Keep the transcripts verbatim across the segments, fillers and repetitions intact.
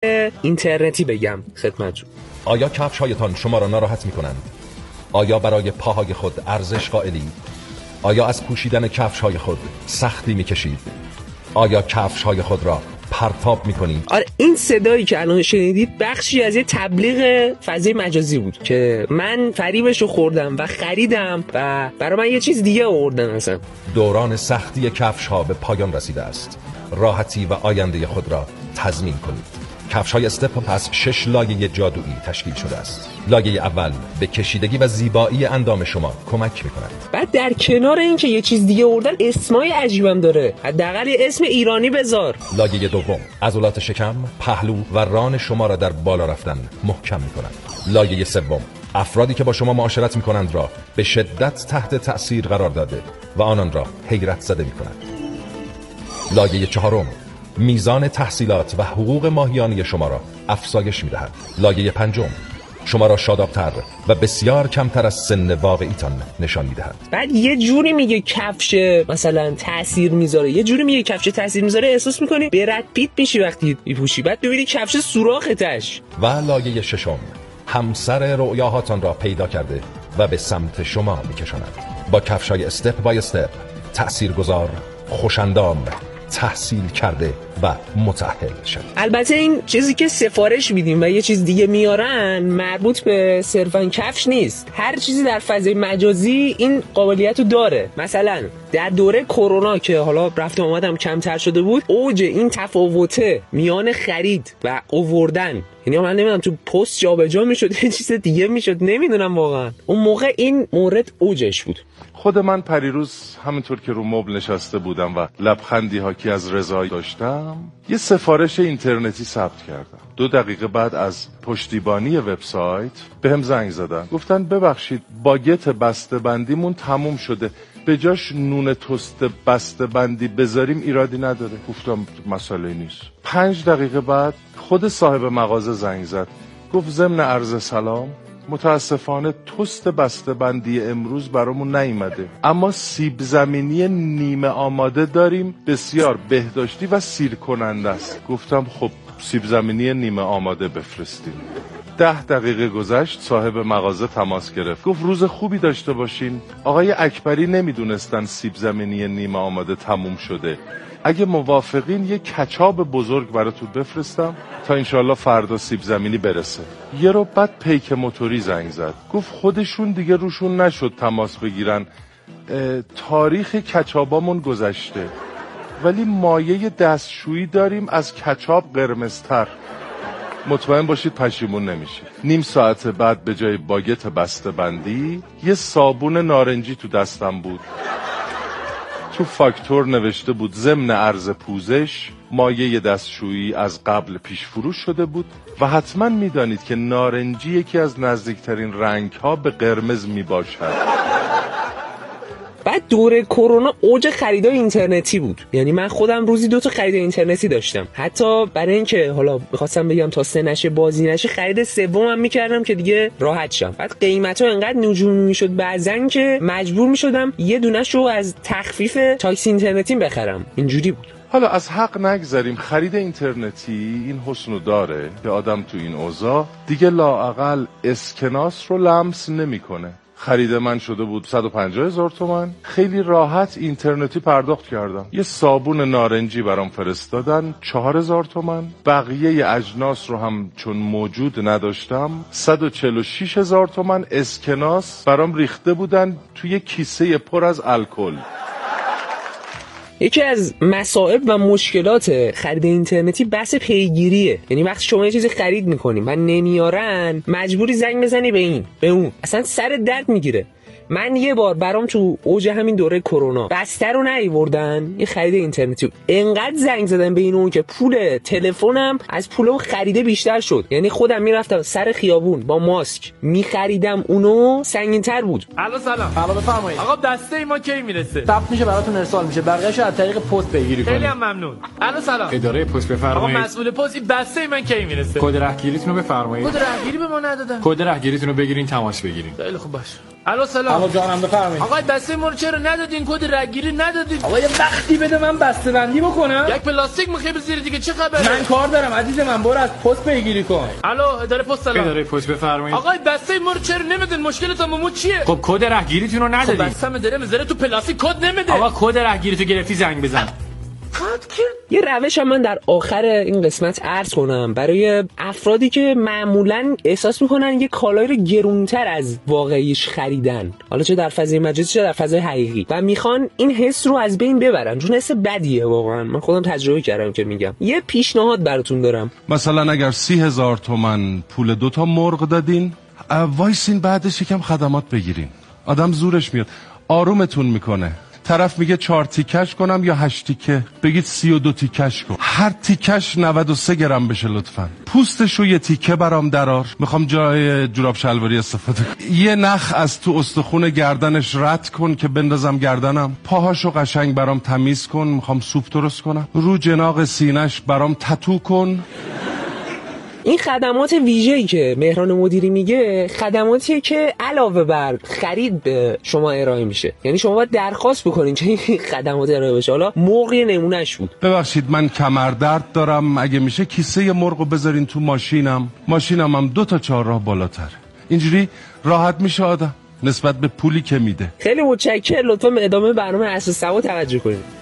اینترنتی بگم خدمتتون. آیا کفش‌هایتان شما را ناراحت می‌کنند؟ آیا برای پاهای خود ارزش قائلید؟ آیا از پوشیدن کفش‌های خود سختی می‌کشید؟ آیا کفش‌های خود را پرتاب می‌کنید؟ آره، این صدایی که الان شنیدید بخشی از یه تبلیغ فضای مجازی بود که من فریبش رو خوردم و خریدم و برای من یه چیز دیگه آوردن. اصلا دوران سختی کفش‌ها به پایان رسیده است. راحتی و آینده خود را تضمین کنید. کفش‌های استپ از شش لایه جادویی تشکیل شده است. لایه اول به کشیدگی و زیبایی اندام شما کمک می‌کند. بعد در کنار این که یه چیز دیگه آوردن، اسمای عجیبم داره. حداقل اسم ایرانی بذار. لایه دوم عضلات شکم، پهلو و ران شما را در بالا رفتن محکم می‌کند. لایه سوم افرادی که با شما معاشرت می‌کنند را به شدت تحت تأثیر قرار داده و آنان را حیرت زده می‌کند. لایه چهارم میزان تحصیلات و حقوق ماهیانه شما را افزایش می‌دهد. لایه پنجم شما را شادابتر و بسیار کمتر از سن واقعیتان نشان می‌دهد. بعد یه جوری میگه کفش مثلا تاثیر میذاره، یه جوری میگه کفش تاثیر میذاره، احساس می‌کنی برد پیت میشی وقتی میپوشی. بعد ببینی کفش سوراختش. و لایه ششم همسر رؤیاهاتان را پیدا کرده و به سمت شما می‌کشاند. با کفش‌های استپ بای استپ تاثیرگذار، خوش‌اندام، تحصیل کرده و متأهل شد. البته این چیزی که سفارش میدیم و یه چیز دیگه میارن مربوط به صرفاً کفش نیست. هر چیزی در فضای مجازی این قابلیت رو داره. مثلا در دوره کرونا که حالا رفت آمدم کمتر شده بود، اوج این تفاوته میان خرید و آوردن، یعنی من نمیدونم تو پست جابجا میشد یه چیز دیگه میشد، نمیدونم واقعا اون موقع این مورد اوجش بود. خود من پریروز همینطور که رو مبل نشسته بودم و لبخندی حاکی از رضایی داشتم، یه سفارش اینترنتی ثبت کردم. دو دقیقه بعد از پشتیبانی وبسایت به هم زنگ زدن، گفتن ببخشید باگت بسته بندیمون تموم شده، به جاش نون تست بسته بندی بذاریم ایرادی نداره. گفتم مسئله نیست. پنج دقیقه بعد خود صاحب مغازه زنگ زد، گفت ضمن عرض سلام، متاسفانه تست بسته بندی امروز برامون نیامده، اما سیب زمینی نیمه آماده داریم، بسیار بهداشتی و سیر کننده است. گفتم خب سیب زمینی نیمه آماده بفرستیم. ده دقیقه گذشت، صاحب مغازه تماس گرفت، گفت روز خوبی داشته باشین، آقای اکبری نمیدونستن سیب زمینی نیمه آماده تموم شده، اگه موافقین یه کچاب بزرگ براتون بفرستم تا انشالله فردا سیب زمینی برسه. یه رو بعد پیک موتوری زنگ زد، گفت خودشون دیگه روشون نشد تماس بگیرن، تاریخ کچابامون گذشته، ولی مایه دستشویی داریم از کچاب قرمزتر، مطمئن باشید پشیمون نمیشه. نیم ساعت بعد به جای باگت بسته بندی یه صابون نارنجی تو دستم بود. تو فاکتور نوشته بود ضمن عرض پوزش، مایه دستشویی از قبل پیش فروش شده بود و حتما میدانید که نارنجی یکی از نزدیکترین رنگ ها به قرمز میباشد. بعد دوره کرونا اوج خریدای اینترنتی بود، یعنی من خودم روزی دو تا خرید اینترنتی داشتم. حتی برای اینکه حالا می‌خواستم بگم تا سه نشه بازی نشه، خرید سومم می‌کردم که دیگه راحت شم. بعد قیمتا انقدر نجومی میشد بعضن که مجبور می‌شدم یه دونه‌شو از تخفیف تاکسی اینترنتی بخرم. اینجوری بود. حالا از حق نگذاریم، خرید اینترنتی این حسنو داره که آدم تو این اوضاع دیگه لااقل اسکناس رو لمس نمی‌کنه. خرید من شده بود صد و پنجاه هزار تومان، خیلی راحت اینترنتی پرداخت کردم. یه صابون نارنجی برام فرستادن چهار هزار تومان، بقیه اجناس رو هم چون موجود نداشتم صد و چهل و شش هزار تومان اسکناس برام ریخته بودن توی کیسه پر از الکل. یکی از مصائب و مشکلات خرید اینترنتی بحث پیگیریه. یعنی وقتی شما یه چیزی خرید میکنیم و نمیارن، مجبوری زنگ بزنی به این به اون، اصلا سر درد میگیره. من یه بار برام تو اوج همین دوره کرونا بسته رو نیاوردن، یه خرید اینترنتی، انقدر زنگ زدن به این اون که پول تلفنم از پول اون خریده بیشتر شد. یعنی خودم میرفتم سر خیابون با ماسک میخریدم، اونو سنگین‌تر بود. الو سلام. الو بفرمایید. آقا دسته ای ما کی میرسه؟ ثبت میشه براتون ارسال میشه، بقیه‌شو از طریق پست بگیری کنید. خیلی هم ممنون. الو سلام. اداره پست بفرمایید. آقا مسئول پست این دسته ای من کی میرسه؟ کد رهگیریتون رو بفرمایید. کد رهگیری به ما ندادن. کد رهگیریتون رو بگیرین تماس بگیرین. خیلی خوب باشه. الو سلام. الو جانم بفرمایید. آقای بسته ما رو چرا ندادین؟ کد رگگیری ندادین. آقا یه وقتی بده من بسته بندی بکنم. یک پلاستیک میخوای زیر دیگه چه خبره؟ من کار دارم عزیز من، برو از پست پیگیری کن. الو اداره پست سلام. اداره پست بفرمایید. آقای بسته ما رو چرا نمیدین؟ مشکلتون با ما چیه؟ خب کد رگگیریتون رو ندادید. خب بسته داره میذاره تو پلاستیک کد نمیده. آقا کد رگگیریتو گرفتی زنگ بزن. یه روش هم من در آخر این قسمت عرض کنم برای افرادی که معمولاً احساس میکنن یه کالایی رو گرونتر از واقعیش خریدن، حالا چه در فضای مجازی چه در فضای حقیقی، و میخوان این حس رو از بین ببرن، چون حس بدیه واقعا. من خودم تجربه کردم که میگم. یه پیشنهاد براتون دارم. مثلا اگر سی هزار تومن پول دوتا مرغ دادین، وایسین بعدش یکم خدمات بگیرین. آدم زورش میاد، آرومتون میکنه. طرف میگه چهار تیکش کنم یا هشت تیکه، بگید سی و دو تیکش کن. هر تیکش نود و سه گرم بشه لطفا. پوستشو یه تیکه برام درار، میخوام جای جوراب شلواری استفاده کنم. یه نخ از تو استخون گردنش رد کن که بندازم گردنم. پاهاشو قشنگ برام تمیز کن، میخوام سوپ درست کنم. رو جناق سینش برام تتو کن. این خدمات ویژه‌ای که مهران مدیری میگه خدماتیه که علاوه بر خرید به شما ارائه میشه. یعنی شما باید درخواست بکنین که این خدمات ارائه بشه. حالا مرغ نمونهش بود. ببخشید من کمردرد دارم، اگه میشه کیسه مرغو بذارین تو ماشینم. ماشینم هم دو تا چهارراه بالاتر. اینجوری راحت میشه آدم نسبت به پولی که میده. خیلی متشکرم. لطفا به ادامه برنامه اساس سوا توجه کنید.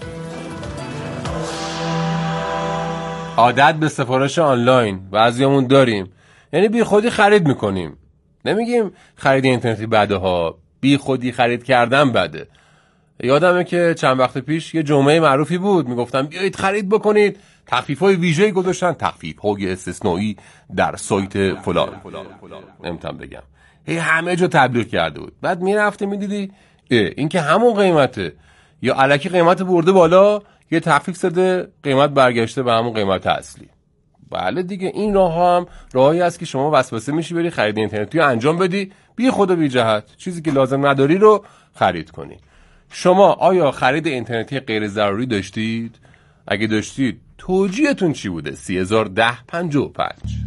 عادت به سفارش آنلاین بعضیامون داریم، یعنی بی خودی خرید میکنیم. نمیگیم خرید اینترنتی بده ها، بی خودی خرید کردن بده. یادمه که چند وقت پیش یه جمعه معروفی بود میگفتن بیایید خرید بکنید، تخفیف‌های ویژه‌ای گذاشتن، تخفیف‌های استثنایی در سایت فلان. نمیتونم بگم. هی همه جا تبلیغ کرده بود. بعد میرفتی میدیدی این که همون قیمته، یا الکی قیمت برده بالا، یه تخفیف زده قیمت برگشته به همون قیمت اصلی. بله دیگه، این راه هم راهی است که شما وسوسه میشی بری خرید اینترنتی رو انجام بدی، بی خود و بی جهت چیزی که لازم نداری رو خرید کنی. شما آیا خرید اینترنتی غیر ضروری داشتید؟ اگه داشتید توجیهتون چی بوده؟ سی هزار و ده پنجاه و پنج.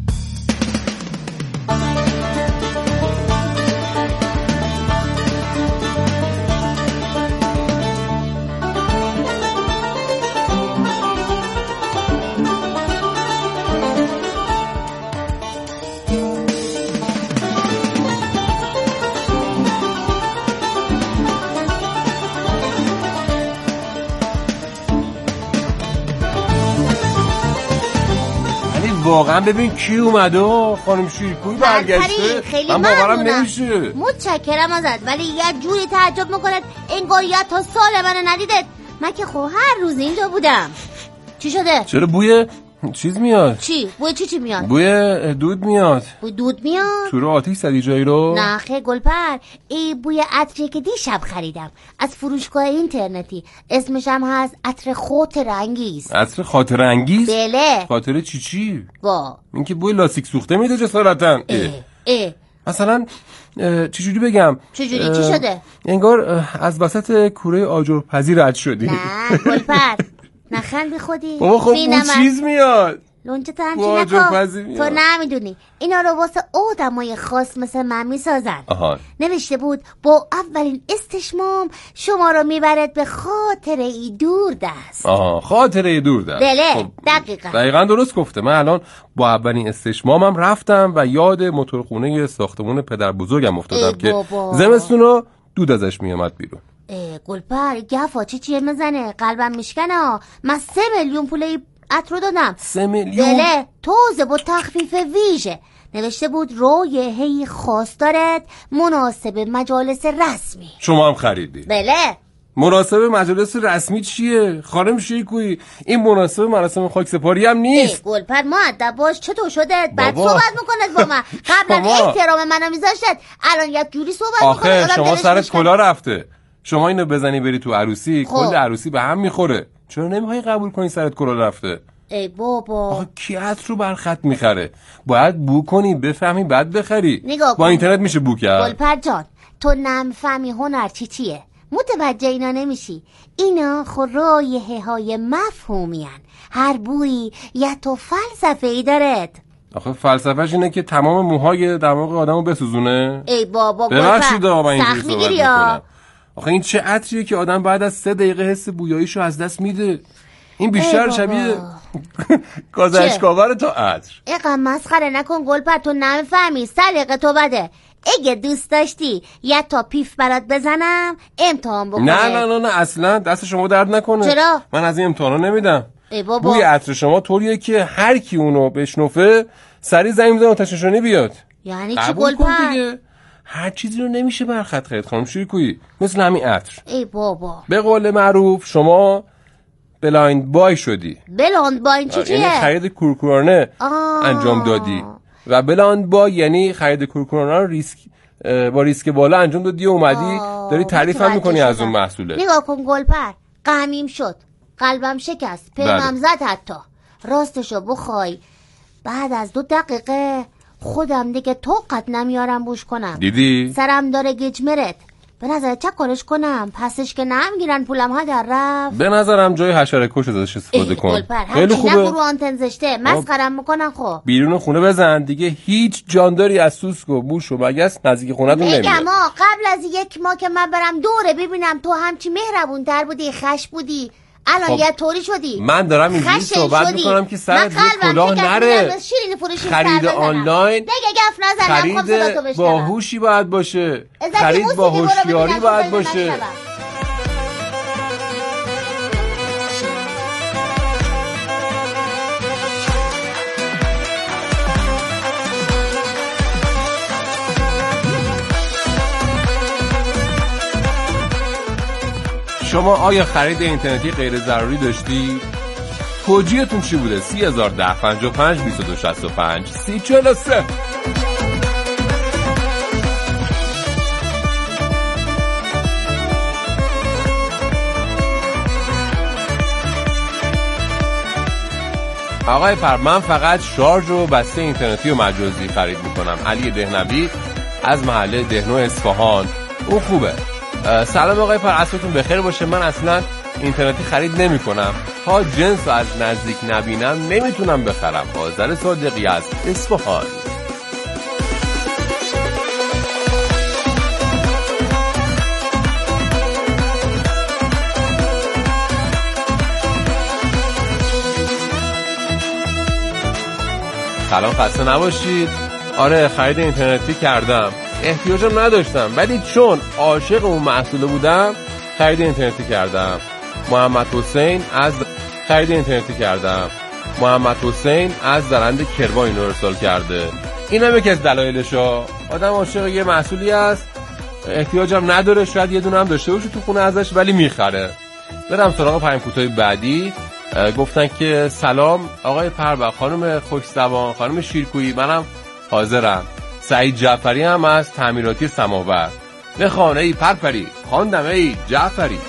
واقعا ببین کی اومده، خانم شیرکوی برگشته. خیلی من باورم ممنونم. نمیشه. متشکرم ازت، ولی یه جوری تعجب میکنه انگار یه تا سال منو ندیدت. من که خب هر روز اینجا بودم. چی شده؟ چرا بوی چیز میاد؟ چی؟ بوی چی چی میاد؟ بوی دود میاد. بوی دود میاد؟ تو رو آتیش زدی جایی رو؟ نه خیلی گلپر، این بوی عطری که دیشب خریدم از فروشگاه اینترنتی، اسمش هم هست عطر خاطر انگیز. عطر خاطر انگیز؟ بله. خاطر چی چی؟ وا این که بوی لاستیک سوخته میده جسارتاً. اه اه مثلا چجوری بگم؟ چجوری چی شده؟ انگار از وسط کوره آجرپذیر رد شدی. نه گلپر نخند بی خودی. بابا خب اون چیز میاد لونچه تو همچی نکن، تو نمیدونی اینا رو واسه آدمای خاص مثل من میسازن. نوشته بود با اولین استشمام شما رو میبرد به خاطره ای دور دست. آها خاطره ای دور دست. بله خب دقیقا دقیقا درست گفته. من الان با اولین استشمامم رفتم و یاد موتورخونه ساختمون پدر بزرگم افتادم که زمستون رو دود ازش میامد بیرون. گلپر گفا چی چیه میزنه، قلبم میشکنه. من سه میلیون پوله عطر دادم. سه میلیون؟ بله توزه با تخفیف ویژه. نوشته بود رایحه‌ای خاص دارد مناسب مجالس رسمی. شما هم خریدی؟ بله. مناسب مجالس رسمی چیه؟ خانم شیرکویی این مناسب مراسم خاکسپاری هم نیست. گلپر مؤدب باش، چطور شده؟ بعد صحبت میکنه با من. قبلا احترام منو میذاشتت، الان یک جوری صحبت میکنه. آخه شما سرت کلا رفته. شما اینو بزنی بری تو عروسی کل عروسی به هم میخوره. چرا نمیخوای قبول کنی سرت کلا رفته؟ ای بابا آخه کی عطر رو بر خط میخره؟ باید بو کنی بفهمی بعد بخری. نگاه با اینترنت میشه بو کرد. گلپر جان تو نمیفهمی هنر چی چیه، متوجه اینا نمیشی. اینا خود رایحه های مفهومی هن. هر بویی یه تو فلسفه ای دارد. آخه فلسفهش اینه که تمام موهای دماغ آدمو بسوزونه. ای بابا ببخشید آقا من سخت میگیری ها. آخه این چه عطریه که آدم بعد از سه دقیقه حس بویاییشو از دست میده. این بیشتر شبیه گازشکاور تا عطر. اینقدر مسخره نکن گلپر، تو نمیفهمی سلیقه تو بده. اگه دوست داشتی یه تا پیف برات بزنم امتحان بکنه. نه نه نه نه اصلا دست شما درد نکنه. چرا؟ من از این امتحانا نمیدم. ای بابا بوی عطر شما طوریه که هر کی اونو بشنفه سریع زنگ میزنه آتش نشانی بیاد. یعنی چی گلپر؟ دیگه هر چیزی رو نمیشه برخط خرید خانم شیرکویی، مثل همین عطر. ای بابا به قول معروف شما بلایند بای شدی. بلایند بای چی چیه؟ یعنی خرید کورکورانه انجام دادی و بلایند بای یعنی خرید کورکورانه رو ریسک با ریسک بالا انجام دادی و اومدی داری تعریف هم میکنی از اون محصوله. نگاه کن گلپر، غمیم شد، قلبم شکست، پیمم زد، حتی راستشو بخوای بعد از دو دقیقه خودم دیگه طاقت نمیارم بوش کنم. دیدی؟ سرم داره گجمرت. به نظر چه کارش کنم؟ پسش که نمیگیرن پولم ها در رفت. به نظرم جای حشره کش ازش استفاده کن. خیلی خوبه. نگو رو آنتن زشته مسخرم میکنن. خب بیرون خونه بزن دیگه، هیچ جانداری از سوسک و موش و مگس نزدیک خونتون نمیاد. میگم قبل از یک ماه که من برم دوره ببینم تو همچی مهربون تر بودی، خش بودی، الان خب یه طوری شدی. من دارم اینجوری صحبت میکنم که سرت یه کلاه نره. خرید آنلاین دیگه گف نزنم. خرید باهوشی باید باشه، خرید با هوشیاری باید باشه. شما آیا خرید اینترنتی غیر ضروری داشتی؟ توجیهتون چی بوده؟ سی هزار ده پنجاه و پنج بیست و دو شصت و پنج سی چهل و سه. آقای پر، من فقط شارژ و بسته اینترنتی و مجازی خرید میکنم. علی دهنوی از محله دهنو اصفهان. اون خوبه. سلام آقای پر، عصرتون بخیر باشه. من اصلا اینترنتی خرید نمی کنم، تا جنس از نزدیک نبینم نمیتونم بخرم. آذر صادقی از اصفهان. سلام، خسته نباشید. آره خرید اینترنتی کردم، احتیاجم نداشتم ولی چون عاشق اون محصول بودم خرید اینترنتی کردم. محمد حسین از خرید اینترنتی کردم. محمد حسین از زرند کرما اینو ارسال کرده. این هم یکی از دلایلشه. آدم عاشق یه محصولی است، احتیاجم نداره، شاید یه دونه هم داشته باشه تو خونه ازش ولی میخره. برم سراغ پیام کوتاه بعدی. گفتن که سلام آقای پربخ، خانم خوش‌زبان، خانم شیرکویی، منم حاضرم. سعید جعفری هم از تعمیراتی سماور. به خانه ای پرپری خواندم ای جعفری.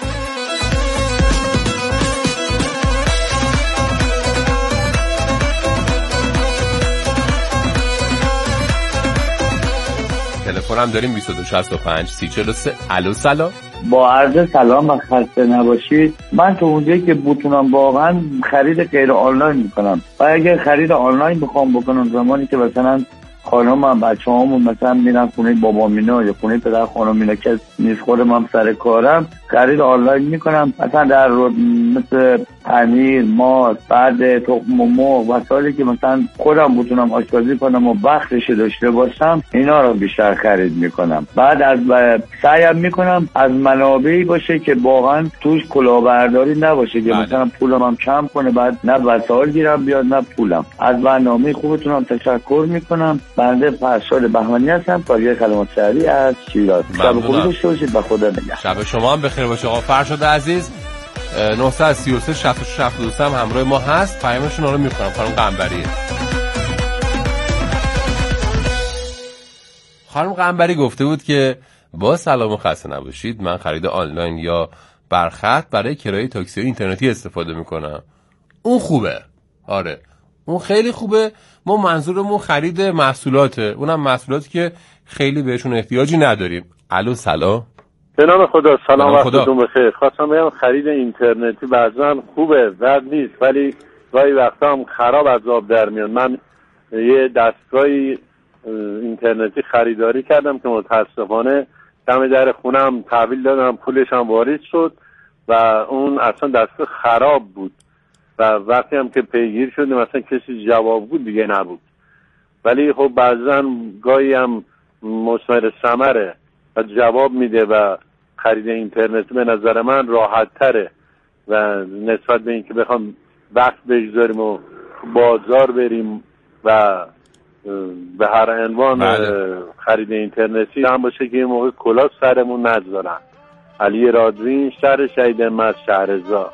تلفنم داریم بیست و دو شصت و پنج سی چهل و سه. الو سلام. با عرض سلام و خسته نباشید. من تو اونجایی که بتونم واقعا خرید غیر آنلاین میکنم و اگه خرید آنلاین بخوام بکنم زمانی که مثلا خانمم بچه‌هامون مثلا میرن خونه بابا مینا یا خونه پدر خانم مینا که نیست، خودم هم سر کارم خرید آنلاین میکنم. مثلا در رو مثل پنیر، ماست، بعد تخم مرغ وسایلی که مثلا خودم بتونم آشپزی کنم و وقتش داشته باشم اینا رو بیشتر خرید میکنم. بعد از سعیم میکنم از منابعی باشه که واقعا توش کلاهبرداری نباشه که مثلا پولم هم کم کنه، بعد نه وسایل گیرم بیاد نه پولم. از برنامه خوبتونم تشکر میکنم. بنده فرشاد بهمنی هستم، کارگر کلمات شهری از شیراز. شب خوبی داشته باشید و خدا نگهدار. شب شما هم بخیر باشه آقا فرشاد عزیز. نه سه سه شصت و شش هفتاد و سه هم همراه ما هست. پیامشون رو میخونم. خانم قنبری خانم قنبری گفته بود که با سلام و خسته نباشید، من خرید آنلاین یا برخط برای کرایه تاکسی و اینترنتی استفاده میکنم. اون خوبه، آره اون خیلی خوبه. ما منظورمون خرید محصولاته، اونم محصولاتی که خیلی بهشون احتیاجی نداریم. الو سلام. به نام خدا. سلام وقتتون بخیر. خواستم بگم خرید اینترنتی بعضا خوبه، بد نیست، ولی گاهی وقتا هم خراب از آب در میاد. من یه دستگاهی اینترنتی خریداری کردم که متاسفانه دم در خونم تحویل دادم، پولش هم واریز شد و اون اصلا دستگاه خراب بود و وقتی هم که پیگیر شدیم اصلا کسی جواب بود دیگه نبود. ولی خب بعضا گاهی هم مثمر ثمره و جواب میده و خرید اینترنتی به نظر من راحت تره و نسبت به اینکه بخوام وقت بگذاریم و بازار بریم و به هر عنوان بله. خرید اینترنتی هم باشه که این موقع کلاس سرمون نذارن. علی رادوین، شهر شهید احمد، شهرزاد.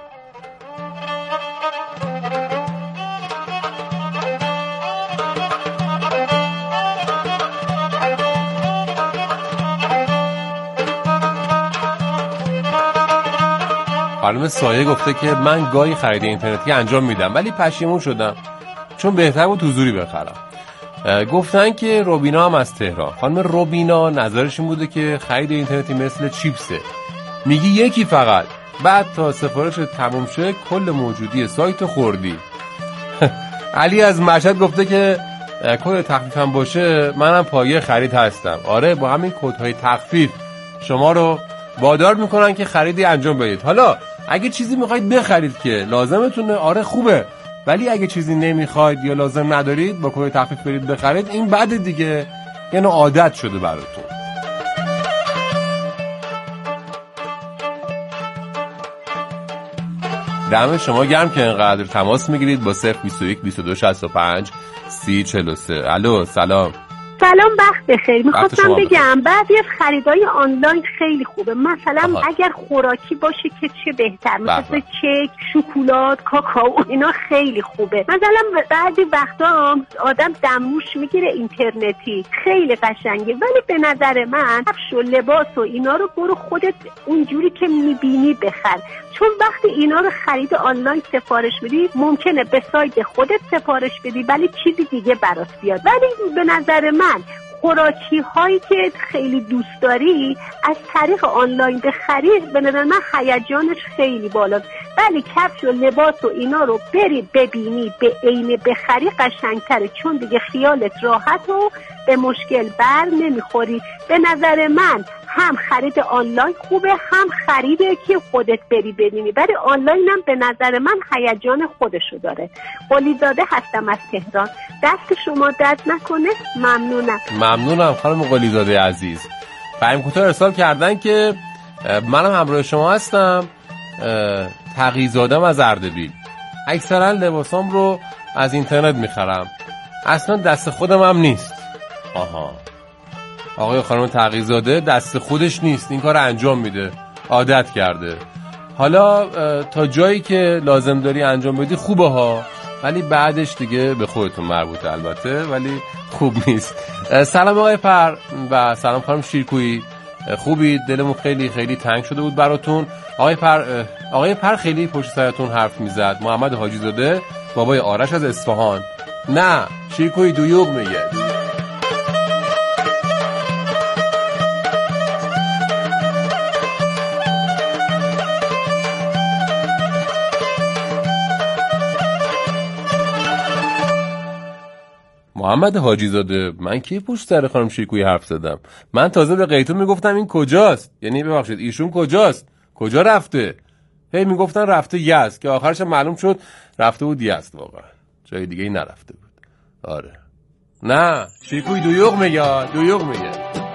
خانم سایه گفته که من گاهی خرید اینترنتی انجام میدم ولی پشیمون شدم چون بهتر بود حضوری بخرم. گفتن که روبینا هم از تهران. خانم روبینا نظرش این بوده که خرید اینترنتی مثل چیپسه، میگی یکی فقط، بعد تا سفارش تموم شه کل موجودی سایت خوردی. علی از مشهد گفته که کد تخفیف هم باشه منم پایه خرید هستم. آره با همین کدهای تخفیف شما رو وادار میکنن که خریدی انجام بدید. حالا اگه چیزی میخواید بخرید که لازمتونه آره خوبه، ولی اگه چیزی نمیخواید یا لازم ندارید با کد تخفیف برید بخرید، این بعد دیگه یعنی عادت شده براتون. دم شما گرم که اینقدر تماس میگیرید با صفر بیست و یک بیست و دو شصت و پنج سی چهل و سه. الو سلام. سلام وقت بخیر. میخواستم بگم بعضی از خریدای آنلاین خیلی خوبه، مثلا آها. اگر خوراکی باشه که چه بهتر، مثلا کیک، شکلات، کاکائو، اینا خیلی خوبه. مثلا بعضی وقتا آدم دمنوش میگیره اینترنتی خیلی قشنگه، ولی به نظر من کفش و لباس و اینا رو برو خودت اونجوری که میبینی بخر، چون وقتی اینا رو خرید آنلاین سفارش بدی ممکنه به سایت خودت سفارش بدی ولی چیزی دیگه برات بیاد. ولی به نظر من خوراکی هایی که خیلی دوست داری از طریق آنلاین بخری به نظر من هیجانش خیلی بالاست، ولی کفش و لباس و اینا رو بری ببینی به عینه بخری قشنگتره، چون دیگه خیالت راحت و به مشکل بر نمیخوری. به نظر من هم خرید آنلاین خوبه هم خریده که خودت بری ببینی، ولی آنلاین هم به نظر من هیجان خودشو داره. قلیزاده هستم از تهران، دست شما درد نکنه. ممنونم. ممنونم خانم قلیزاده عزیز. پیام کوتاه ارسال کردن که منم همراه شما هستم، تقی‌زاده‌ام از اردبیل. اکثرا لباسام رو از اینترنت میخرم، اصلا دست خودم هم نیست. آها آقای خانم تقی‌زاده دست خودش نیست، این کار انجام میده، عادت کرده. حالا تا جایی که لازم داری انجام بدی خوبه ها، ولی بعدش دیگه به خودتون مربوطه البته، ولی خوب نیست. سلام آقای پر و سلام خانم شیرکویی، خوبی؟ دلمون خیلی خیلی تنگ شده بود براتون. آقای پر آقای پر خیلی پشت سرتون حرف میزد. محمد حاجی زاده، بابای آرش از اصفهان. نه شیرکویی دویوق میگه. محمد حاجی زاده، من کی پشت سر خانم شیرکویی حرف زدم؟ من تازه به قیتون میگفتم این کجاست، یعنی ببخشید ایشون کجاست، کجا رفته؟ هی میگفتن رفته یزد، که آخرش معلوم شد رفته بود یزد، واقعا جای دیگه ای نرفته بود. آره نه شیرکویی دویوق میگه، دویوق میگه.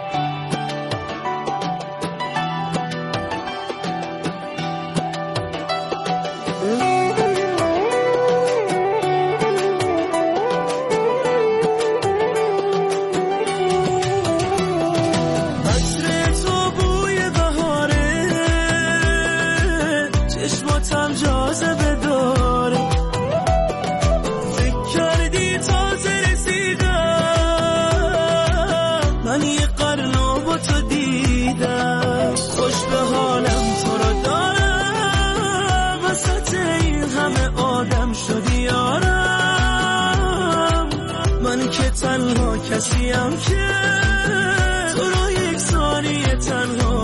تنها کسیم که تو را یک ثانیه تنها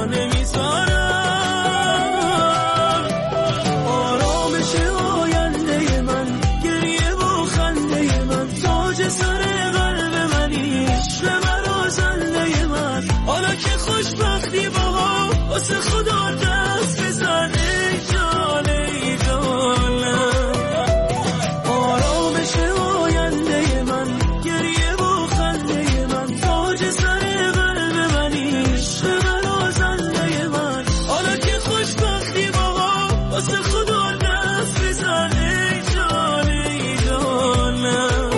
نمیذارم. آرامش آینده من، گریه و خنده من، تاج سر واسه خدا دست بزن ای جان ای جانم. آرامش آینده من، گریه و خنده من، تاج سر قلب منی، عشق من و زنده من. حالا که خوشبختی بابا واسه خدا دست بزن ای جان ای جانم.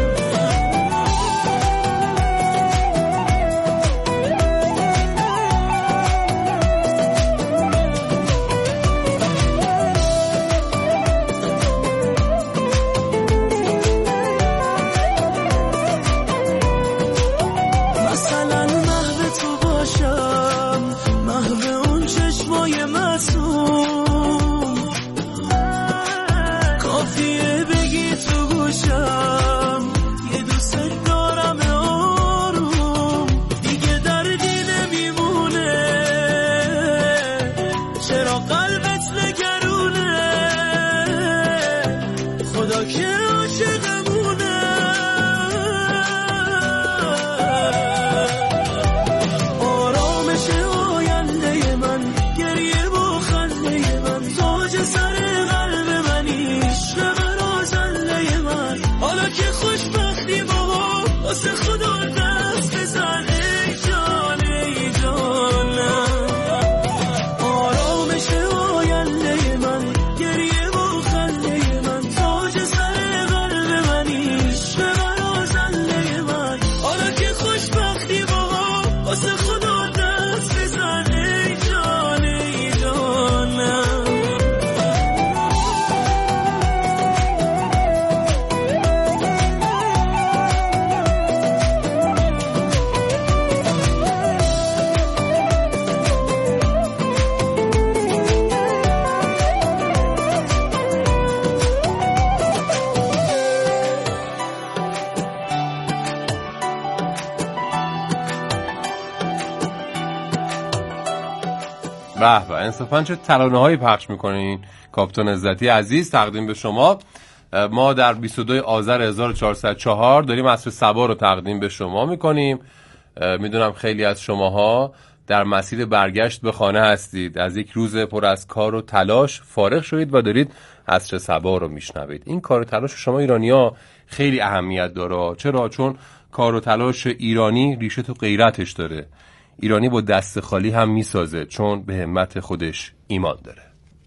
به به انصافاً چه ترانه‌هایی پخش می‌کنین کاپیتان عزتی عزیز. تقدیم به شما. ما در بیست و دوم آذر هزار و چهارصد و چهار داریم عصر صبا رو تقدیم به شما می‌کنیم. میدونم خیلی از شماها در مسیر برگشت به خانه هستید، از یک روز پر از کار و تلاش فارغ شدید و دارید عصر صبا رو میشنوید. این کار و تلاش شما ایرانی‌ها خیلی اهمیت داره. چرا؟ چون کار و تلاش ایرانی ریشه تو غیرتش داره. ایرانی با دست خالی هم میسازه چون به همت خودش ایمان داره.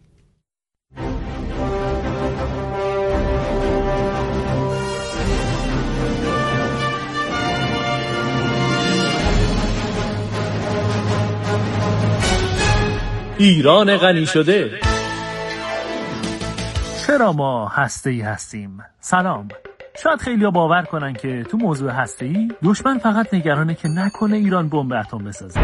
ایران غنی شده. چرا ما هسته‌ای هستیم؟ سلام. شاید خیلی‌ها باور کنن که تو موضوع هسته‌ای دشمن فقط نگرانه که نکنه ایران بمب اتم بسازه.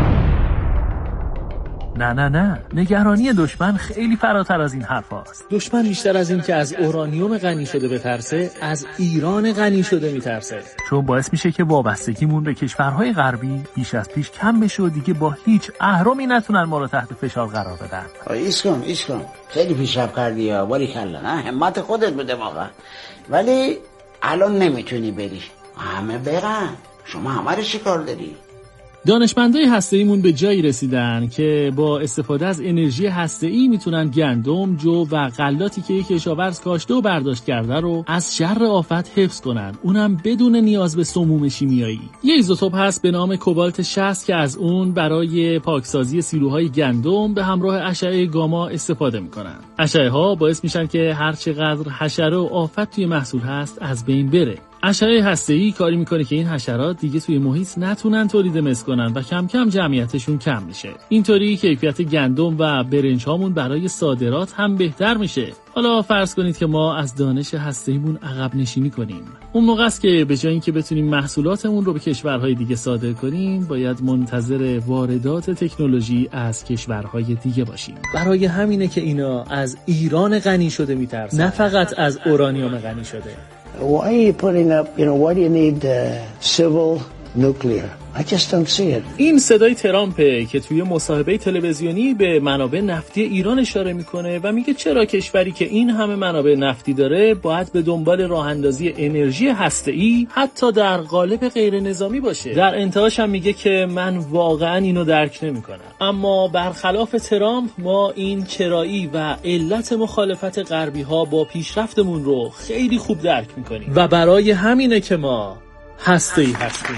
نه نه نه، نگرانی دشمن خیلی فراتر از این حرف هاست. دشمن بیشتر از این که از اورانیوم غنی شده بترسه، از ایران غنی شده میترسه. چون باعث میشه که وابستگیمون به کشورهای غربی بیش از پیش کم بشه و دیگه با هیچ اهرمی نتونن ما رو تحت فشار قرار بدن. ایش کن ایش کن خیلی پیشرفت کردی یا باریکلا، نه همت خودت بده واقعا، ولی الان نمیتونی بری. همه برن، شما همه رو چی کار داری؟ دانشمندای هسته‌ایمون به جایی رسیدن که با استفاده از انرژی هسته‌ای میتونن گندم، جو و غلاتی که یک کشاورز کاشته و برداشت کرده رو از شر آفت حفظ کنن، اونم بدون نیاز به سموم شیمیایی. یه ایزوتوپ هست به نام کوبالت شصت که از اون برای پاکسازی سیلوهای گندم به همراه اشعه گاما استفاده میکنن. اشعه ها باعث میشن که هر چقدر حشره و آفت توی محصول هست از بین بره. اشعه هسته‌ای کاری میکنه که این حشرات دیگه توی محیط نتونن تولید مثل کنن و کم کم جمعیتشون کم میشه. اینطوری کیفیت گندم و برنج هامون برای صادرات هم بهتر میشه. حالا فرض کنید که ما از دانش هسته‌ایمون عقب نشینی کنیم. اون موقع است که به جای اینکه بتونیم محصولاتمون رو به کشورهای دیگه صادر کنیم، باید منتظر واردات تکنولوژی از کشورهای دیگه باشیم. برای همینه که اینا از ایران غنی شده میترسن، نه فقط از اورانیوم غنی شده. Why are you putting up, you know, why do you need uh, civil nuclear. I just don't see it. این صدای ترامپه که توی مصاحبه تلویزیونی به منابع نفتی ایران اشاره میکنه و میگه چرا کشوری که این همه منابع نفتی داره باید به دنبال راه اندازی انرژی هسته‌ای حتی در قالب غیر نظامی باشه. در انتهاش هم میگه که من واقعا اینو درک نمیکنم. اما برخلاف ترامپ ما این چرایی و علت مخالفت غربی ها با پیشرفتمون رو خیلی خوب درک میکنیم و برای همینه که ما هسته‌ای هستیم.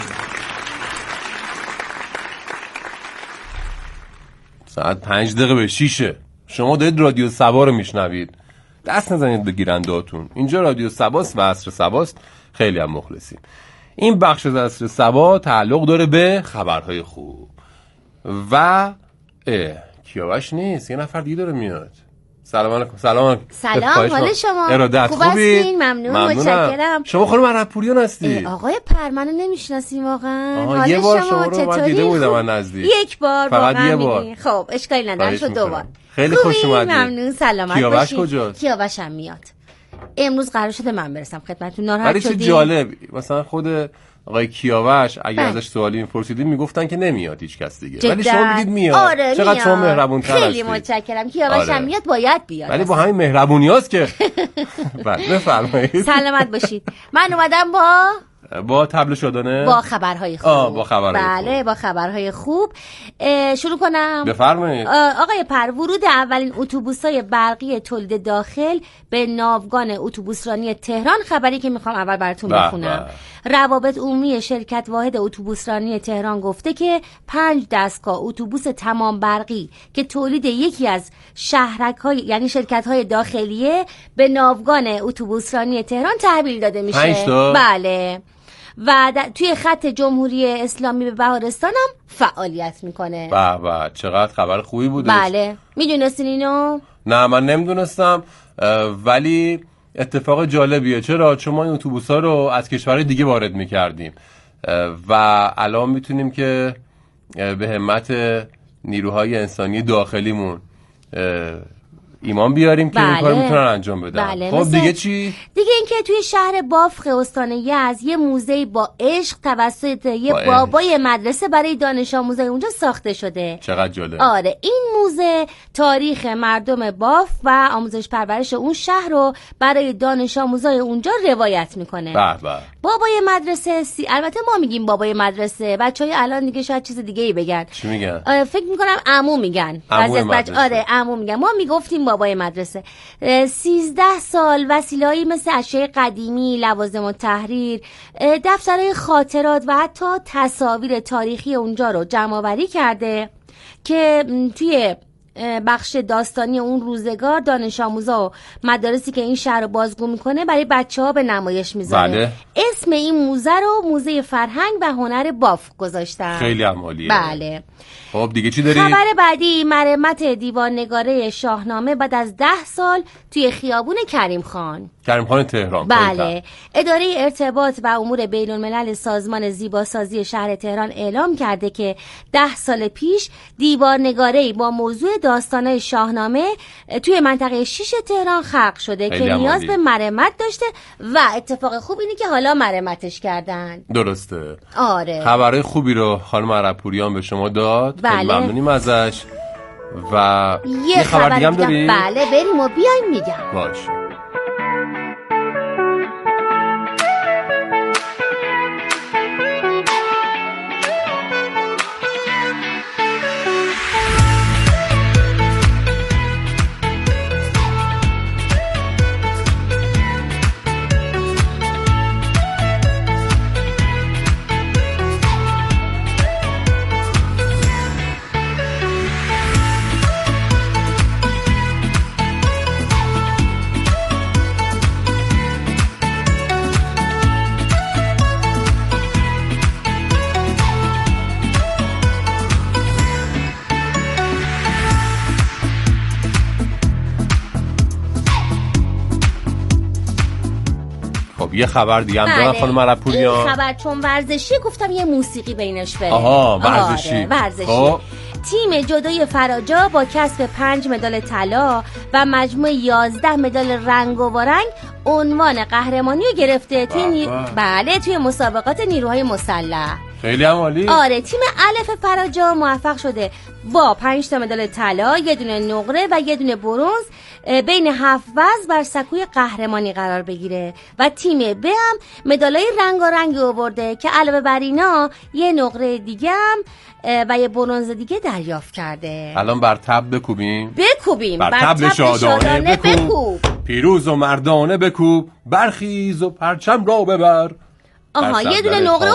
ساعت پنج دقیقه به شیشه. شما دارید رادیو سبا رو میشنوید. دست نزنید به گیرنده‌هاتون. اینجا رادیو سباست و عصر سباست. خیلی هم مخلصیم. این بخش از عصر سبا تعلق داره به خبرهای خوب و اه کیاوش نیست، یه نفر دیگه داره میاد. سلام علیکم. سلام. سلام، حال شما؟ ارادت خوب هستین؟ ممنون، متشکرم. شما خانم عربپوریان هستی؟ آقای پرمنو نمیشناسیم واقعا. حال یه بار شما رو من دیده بودم من نزدیک. یک بار فقط یه بار. خب اشکالی نداره، شد دو بار. خیلی خوش اومدید. ممنون، سلامت باشید. کیاوش کجاست؟ کیاوش هم میاد. امروز قرار شده من برسم خدمتتون. ناراحت شدید؟ ولی چه جالب، مثلا خود آقای کیاوش اگه ازش سوالی می‌پرسیدیم میگفتن که نمیاد هیچ کس دیگه، ولی شما میگید میاد. آره چقدر میاد. شما مهربون‌تر هستید. خیلی متشکرم. کیاوش هم میاد، باید بیاد. ولی با همین مهربونیاست که بله بفرمایید. سلامت باشید. من اومدم با با تبل شدنه با خبرهای خوب. آه با خبرهای بله خوب. با خبرهای خوب شروع کنم. بفرمایید. آقای پر، ورود اولین اتوبوس‌های برقی تولید داخل به ناوگان اتوبوسرانی تهران، خبری که میخوام اول براتون بخونم. روابط عمومی شرکت واحد اتوبوسرانی تهران گفته که پنج دستگاه اتوبوس تمام برقی که تولید یکی از شهرک‌های یعنی شرکت‌های داخلیه به ناوگان اتوبوسرانی تهران تحویل داده میشه. پنج تا؟ بله. و توی خط جمهوری اسلامی به بهارستان هم فعالیت میکنه. به به چقدر خبر خوبی بوده. بله. میدونستین اینو؟ نه من نمیدونستم، ولی اتفاق جالبیه. چرا؟ چون ما این اتوبوس‌ها رو از کشورهای دیگه وارد میکردیم و الان میتونیم که به همت نیروهای انسانی داخلیمون ایمان بیاریم که بله. این کار میتونن انجام بدن. بله. خب دیگه چی؟ دیگه اینکه توی شهر بافق استان یزد یه موزه با عشق توسط یه با بابای مدرسه برای دانش آموزای اونجا ساخته شده. چقدر جالب. آره، این موزه تاریخ مردم باف و آموزش پرورش اون شهر رو برای دانش آموزای اونجا روایت میکنه. به به. بابای مدرسه سی... البته ما میگیم بابای مدرسه، بچهای الان دیگه شاید چیز دیگه ای بگن. چی میگن؟ فکر میکنم عمو میگن. بعضی از بچه آره عمو میگن. ما میگفتیم بابای مدرسه. سیزده سال وسیله‌ای مثل اشیاء قدیمی، لوازم التحریر، دفترهای خاطرات و حتی تصاویر تاریخی اونجا رو جمع‌آوری کرده که توی بخش داستانی اون روزگار دانش آموزا و مدارسی که این شهر رو بازگو میکنه برای بچه‌ها به نمایش میذاره. بله. اسم این موزه رو موزه فرهنگ و هنر باف گذاشتن. خیلی عالیه. بله. خب دیگه چی داری؟ خبر بعدی مرمت دیوان نگاره شاهنامه بعد از ده سال توی خیابون کریم خان. کریم خان تهران. بله. اداره ارتباط و امور بین الملل سازمان زیباسازی شهر تهران اعلام کرده که ده سال پیش دیوان نگاره‌ای با موضوع داستان‌های شاهنامه توی منطقه شیش تهران خلق شده که نیاز به مرمت داشته و اتفاق خوب اینه که حالا مرمتش کردن. درسته. آره. خبرهای خوبی رو خانم عربپوریان به شما داد. بله. خیلی ممنونیم ازش. و یه خبر دیگه هم داری؟ بله بریم و بیایم میگم. باشه. یه خبر دیگه هم دارن خانم عربپوریان. این خبر چون ورزشی گفتم یه موسیقی بینش بره. آها ورزشی. آره، ورزشی. خب. تیم جودوی فراجا با کسب پنج مدال طلا و مجموع یازده مدال رنگ و رنگ عنوان قهرمانی رو گرفته توی نی... بله توی مسابقات نیروهای مسلح. خیلی هم عالی. آره تیم الف فراجا موفق شده با پنج تا مدال طلا، یه دونه نقره و یه دونه برنز بین هفت وزن بر سکوی قهرمانی قرار بگیره و تیم ب هم مدالای رنگارنگی آورده که علاوه بر اینا یه نقره دیگه هم و یه برنز دیگه دریافت کرده. الان بر تب بکوبیم بکوبیم بر, بر تب شادانه, شادانه بکوب. بکوب پیروز و مردانه بکوب برخیز و پرچم را ببر. آها یه دونه نقره